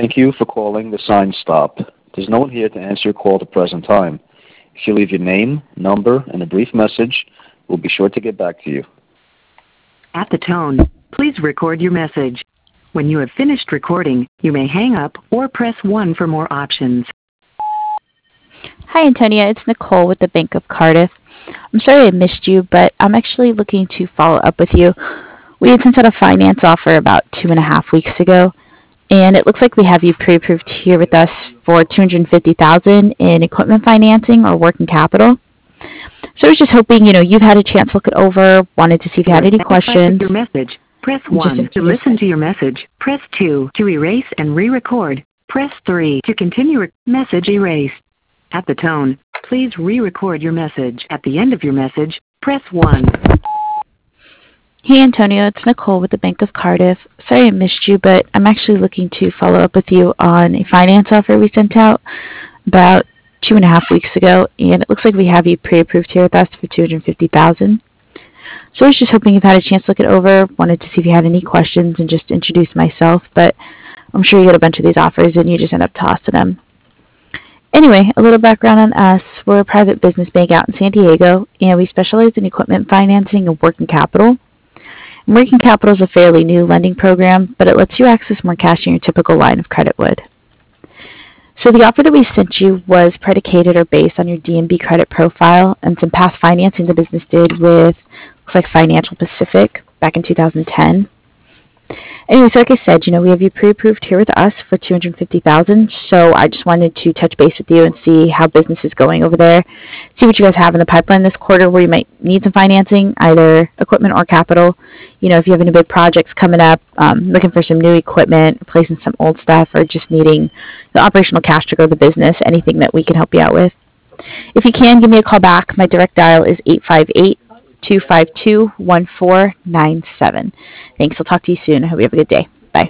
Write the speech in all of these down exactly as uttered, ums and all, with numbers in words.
Thank you for calling the sign stop. There's no one here to answer your call at the present time. If you leave your name, number, and a brief message, we'll be sure to get back to you. At the tone, please record your message. When you have finished recording, you may hang up or press one for more options. Hi, Antonia. It's Nicole with the Bank of Cardiff. I'm sorry I missed you, but I'm actually looking to follow up with you. We had sent out a finance offer about two and a half weeks ago, and it looks like we have you pre-approved here with us for two hundred fifty thousand dollars in equipment financing or working capital. So I was just hoping, you know, you've had a chance to look it over, wanted to see if you had any questions. Your message. Press one to listen to your message. Press two to erase and re-record. Press three to continue. Message erased. At the tone, please re-record your message. At the end of your message, press one. Hey, Antonio. It's Nicole with the Bank of Cardiff. Sorry I missed you, but I'm actually looking to follow up with you on a finance offer we sent out about two and a half weeks ago, and it looks like we have you pre-approved here with us for two hundred fifty thousand dollars. So I was just hoping you've had a chance to look it over, wanted to see if you had any questions and just introduce myself, but I'm sure you get a bunch of these offers and you just end up tossing them. Anyway, a little background on us. We're a private business bank out in San Diego, and we specialize in equipment financing and working capital. And working capital is a fairly new lending program, but it lets you access more cash than your typical line of credit would. So the offer that we sent you was predicated or based on your D and B credit profile and some past financing the business did with, looks like Financial Pacific back in two thousand ten. Anyway, so like I said, you know, we have you pre-approved here with us for two hundred fifty thousand dollars, so I just wanted to touch base with you and see how business is going over there, see what you guys have in the pipeline this quarter where you might need some financing, either equipment or capital. You know, if you have any big projects coming up, um, looking for some new equipment, replacing some old stuff, or just needing the operational cash to grow the business, anything that we can help you out with. If you can, give me a call back. My direct dial is eight five eight, two five two, one four nine seven. Thanks. I'll talk to you soon. I hope you have a good day. Bye.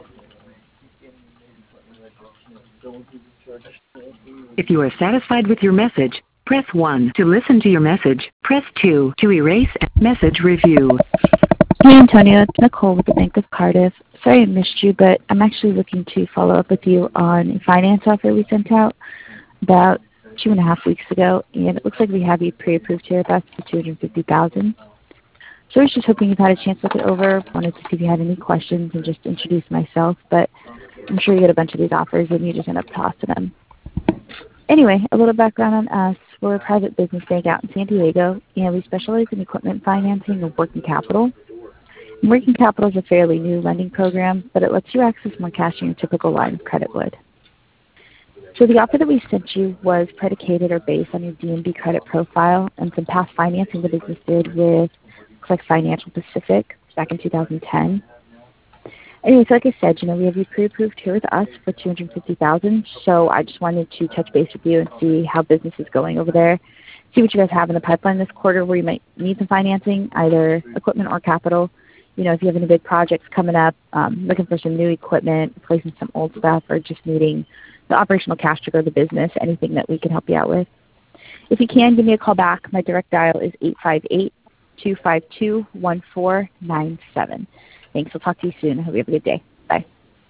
If you are satisfied with your message, press one to listen to your message. Press two to erase and message review. Hey, Antonio. It's Nicole with the Bank of Cardiff. Sorry I missed you, but I'm actually looking to follow up with you on a finance offer we sent out about two and a half weeks ago, and it looks like we have you pre-approved here with us for two hundred fifty thousand dollars. So I was just hoping you've had a chance to look it over, wanted to see if you had any questions and just introduce myself, but I'm sure you get a bunch of these offers and you just end up tossing them. Anyway, a little background on us. We're a private business bank out in San Diego, and we specialize in equipment financing and working capital. And working capital is a fairly new lending program, but it lets you access more cash than your typical line of credit would. So the offer that we sent you was predicated or based on your D and B credit profile and some past financing the business did with, looks like Financial Pacific back in two thousand ten. Anyway, so like I said, you know, we have you pre-approved here with us for two hundred fifty thousand dollars, so I just wanted to touch base with you and see how business is going over there, see what you guys have in the pipeline this quarter where you might need some financing, either equipment or capital. You know, if you have any big projects coming up, um, looking for some new equipment, replacing some old stuff, or just needing the operational cash to grow the business, anything that we can help you out with. If you can, give me a call back. My direct dial is eight five eight, two five two, one four nine seven. Thanks. I'll talk to you soon. I hope you have a good day. Bye.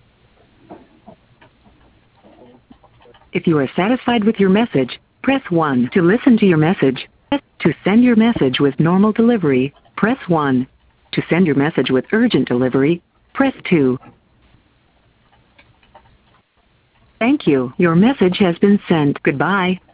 If you are satisfied with your message, press one to listen to your message. To send your message with normal delivery, press one. To send your message with urgent delivery, press two. Thank you. Your message has been sent. Goodbye.